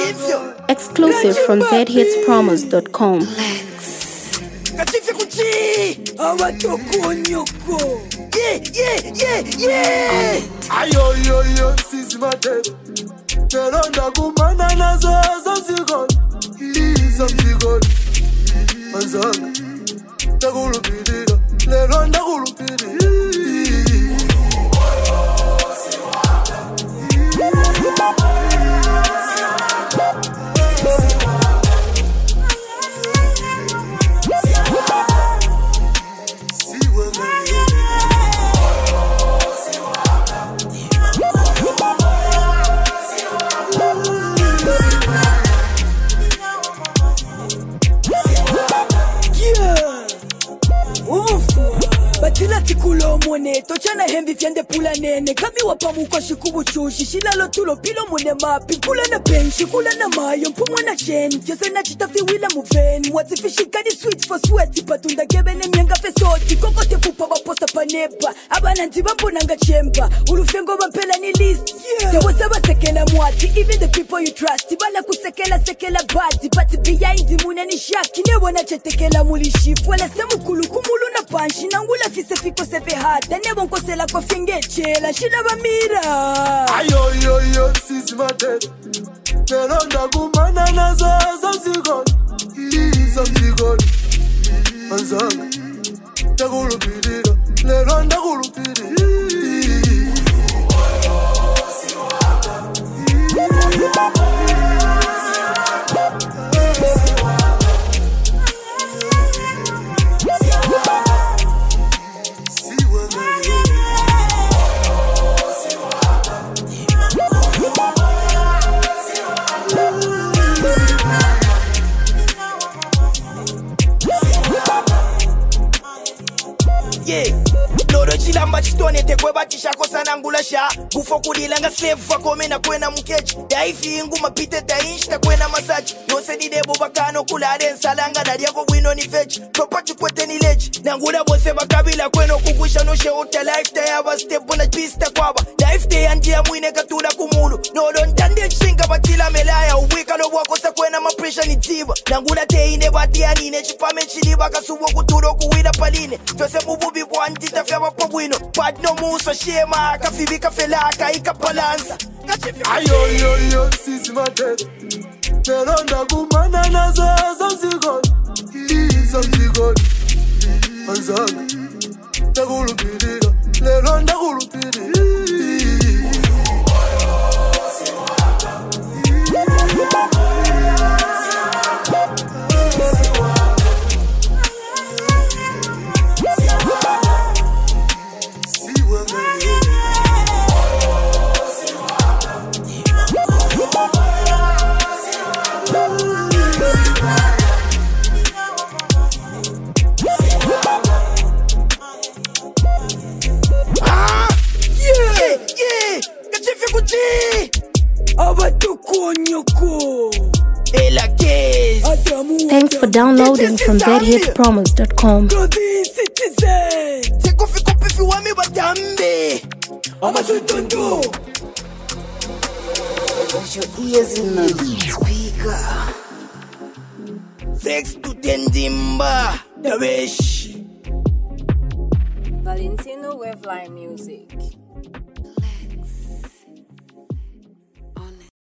Exclusive from zhitspromos.com. Katife kuchi awatokonyoko yeah ayo yo sisi mate teronda kumana nazo zazigol izamzigol manzanga takulupirira lero ndakulupirira Tikulo mone tochana hembi fiende pula nene kami wapamuko shikubu chushi shilalo tulo pilo mune mapi kula na benshi kula na mayo mpumwa na chen fyose na chitafi wila muveni watifishika ni sweet for sweat patunda gebene mianga fesoti koko te pupa baposta panepa abana ntibambo nanga chemba ulufengo bampela ni list te wasaba sekela mwati even the people you trust bala kusekela badi but behind mune ni shaki ne wana chetekela mulishifu wala semu kulu kumulu na panshi nangula fise fiko sefe hata ne bonko sela ko fingechela shida bamira ayo yo sisi mate teronda kumana nazo zazigol izamzigol manzanga takulupirira lero ndakulupirira chilamba chitone tekweba chishako nangula sha bufo kudilanga slave fakomena kwena mukechi daifi ingu mapite dainshita kwena masachi yose didebo bakano kulade nsalanga naliako bwino ni fechi property kwete ni leji nangula bose bakabila kweno kugusha no sheuta life day aba step na pista kwaba life day anjia mwine katula kumulu no don tande chinga batila melaya uwika no bwakosa kwena mapresha ni tiba nangula te ine bati anine chipame chiliba kasubo kuturo kuwida paline fyose mububi bwanti tafya bwino but no muso shema kafibika felaka ikabalansa ayo yo sisi mate teronda kumana nazo zazigol izamzigol manzanga takulupirira lero ndakulupirira Thanks for downloading from zhitspromos.com. Put your ears in the speaker. Flex to Tendimba, Davesh. Valentino Waveline Music.